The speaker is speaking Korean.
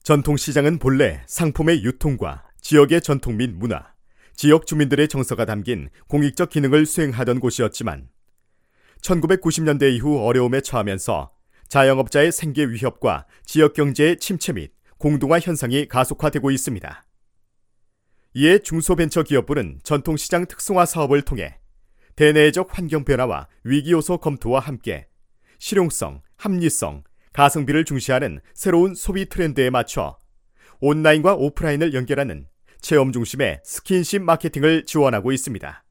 전통시장은 본래 상품의 유통과 지역의 전통 및 문화, 지역 주민들의 정서가 담긴 공익적 기능을 수행하던 곳이었지만 1990년대 이후 어려움에 처하면서 자영업자의 생계 위협과 지역 경제의 침체 및 공동화 현상이 가속화되고 있습니다. 이에 중소벤처기업부는 전통시장 특성화 사업을 통해 대내적 환경 변화와 위기 요소 검토와 함께 실용성, 합리성, 가성비를 중시하는 새로운 소비 트렌드에 맞춰 온라인과 오프라인을 연결하는 체험 중심의 스킨십 마케팅을 지원하고 있습니다.